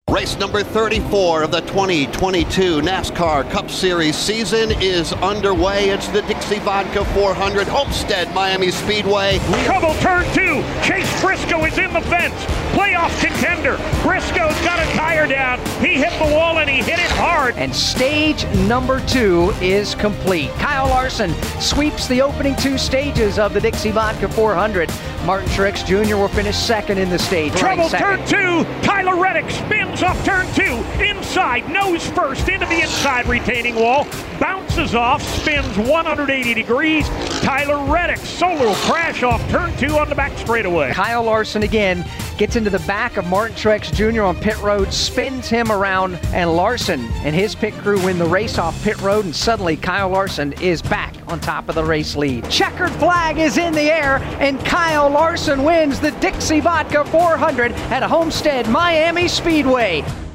Race number 34 of the 2022 NASCAR Cup Series season is underway. It's the Dixie Vodka 400 Homestead Miami Speedway. Trouble turn 2. Chase Briscoe is in the fence. Playoff contender. Briscoe's got a tire down. He hit the wall and he hit it hard. And stage number 2 is complete. Kyle Larson sweeps the opening 2 stages of the Dixie Vodka 400. Martin Truex Jr. will finish second in the stage. Trouble turn 2. Tyler Reddick spins off turn 2. Inside, nose first into the inside retaining wall. Bounces off, spins 180 degrees. Tyler Reddick, solo crash off turn 2 on the back straightaway. Kyle Larson again gets into the back of Martin Truex Jr. on pit road, spins him around, and Larson and his pit crew win the race off pit road, and suddenly Kyle Larson is back on top of the race lead. Checkered flag is in the air, and Kyle Larson wins the Dixie Vodka 400 at Homestead Miami Speedway.